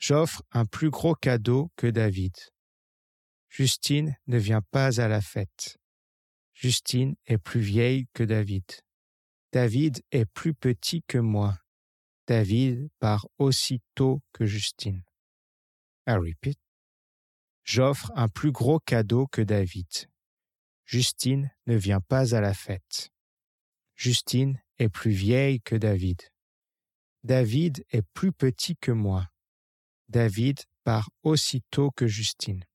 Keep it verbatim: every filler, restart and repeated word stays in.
J'offre un plus gros cadeau que David. Justine ne vient pas à la fête. Justine est plus vieille que David. David est plus petit que moi. David part aussi tôt que Justine. I repeat. J'offre un plus gros cadeau que David. Justine ne vient pas à la fête. Justine est plus vieille que David. David est plus petit que moi. David part aussi tôt que Justine.